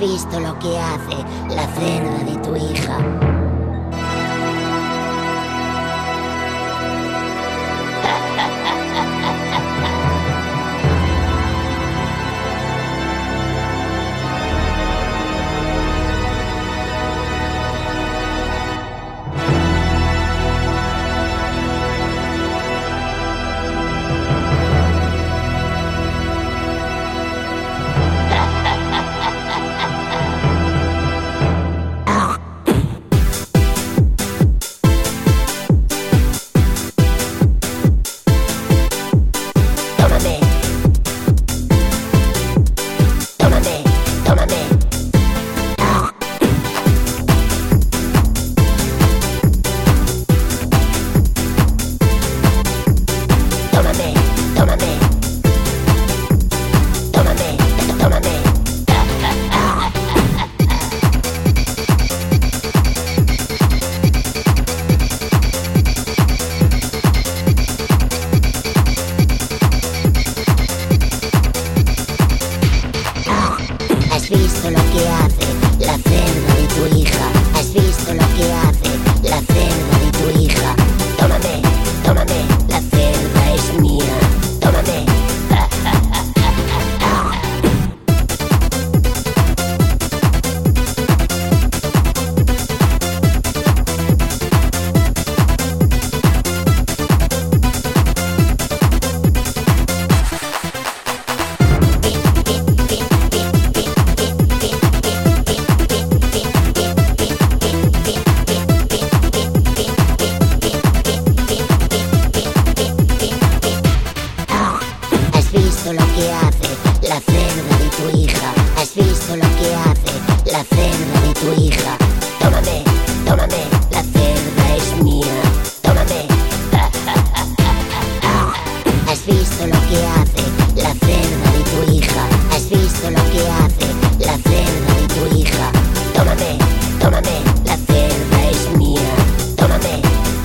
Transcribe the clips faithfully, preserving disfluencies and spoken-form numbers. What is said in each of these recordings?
visto lo que hace la cerda de tu hija? ¿Has visto lo que hace la cerda de tu hija? ¿Has visto lo que hace la cerda de tu hija? Tómame, tómame, la cerda es mía. Tómame. ¿Has visto lo que hace la cerda de tu hija? ¿Has visto lo que hace la cerda de tu hija? Tómame, tómame, la cerda es mía. Tómame. ¿Has visto lo que hace la cerda de tu hija? ¿Has visto lo que hace la cerda de tu hija? Tómame, tómame, la cerda es mía. Tómame.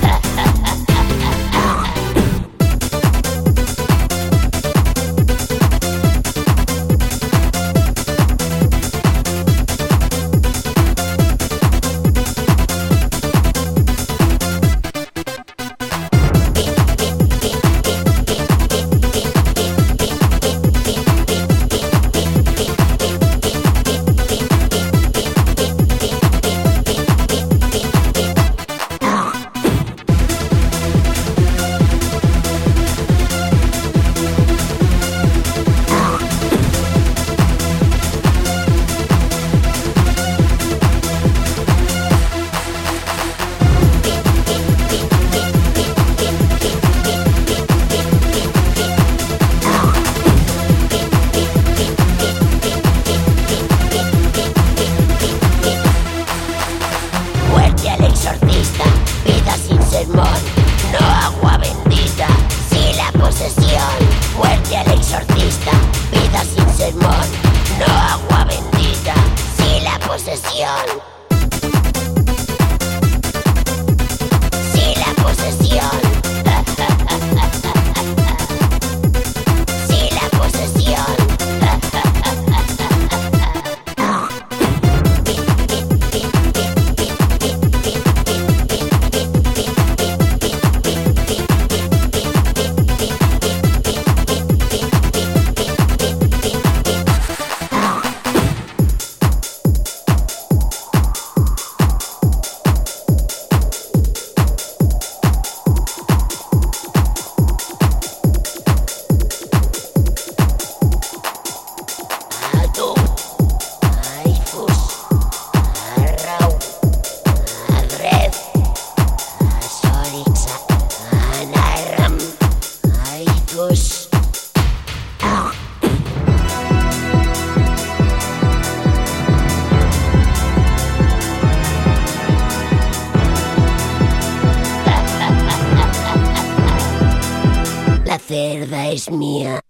Exorcista, vida sin sermón, no agua bendita, sí la posesión. Muerte al exorcista, vida sin sermón, no agua bendita, sí la posesión. Sí la posesión. Sí la posesión. La cerda es mía.